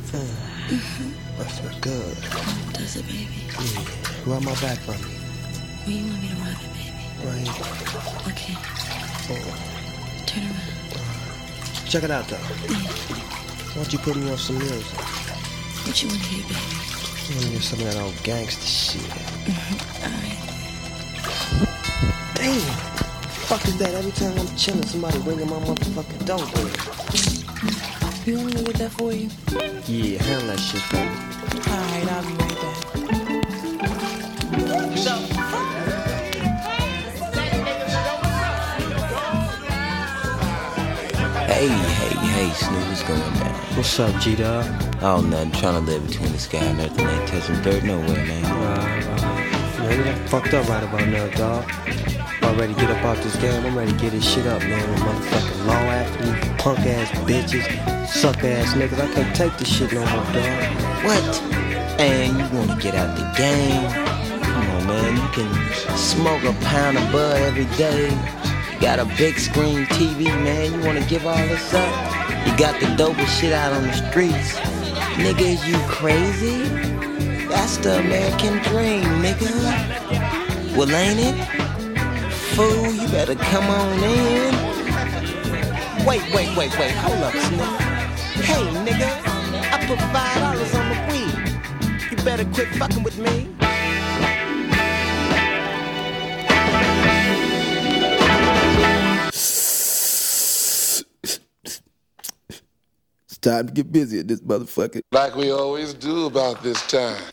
That feels good. Does it, baby? Yeah. Rub my back for me. Where you want me to rub it, baby? Right here. Okay. Oh. Turn around. Check it out, though. Yeah. Why don't you put me on some music? What you want to hear, baby? I want to hear some of that old gangster shit. All right. Damn. Fuck is that? Every time I'm chilling, somebody ringing my motherfucking doorbell. You want me to get that for you? Yeah, handle that shit for me. All right, I'll be right back. Hey, Snoop, what's going down? What's up, G-Dog? Oh, nothing. Trying to live between the sky and earth and ain't touching dirt nowhere, man. Man, you done fucked up right about now, dog. I'm ready to get up out this game. I'm ready to get this shit up, man. With motherfucking law after me, punk ass bitches, suck ass niggas. I can't take this shit no more, dog. What? And you want to get out the game? Come on, man. You can smoke a pound of bud every day. You got a big screen TV, man. You want to give all this up? You got the dopest shit out on the streets. Nigga, is you crazy? That's the American dream, nigga. Well, ain't it? Fool, you better come on in. Wait, hold up, Snoop. Hey, nigga, I put $5 on the weed. You better quit fucking with me. It's time to get busy at this motherfucker. Like we always do about this time.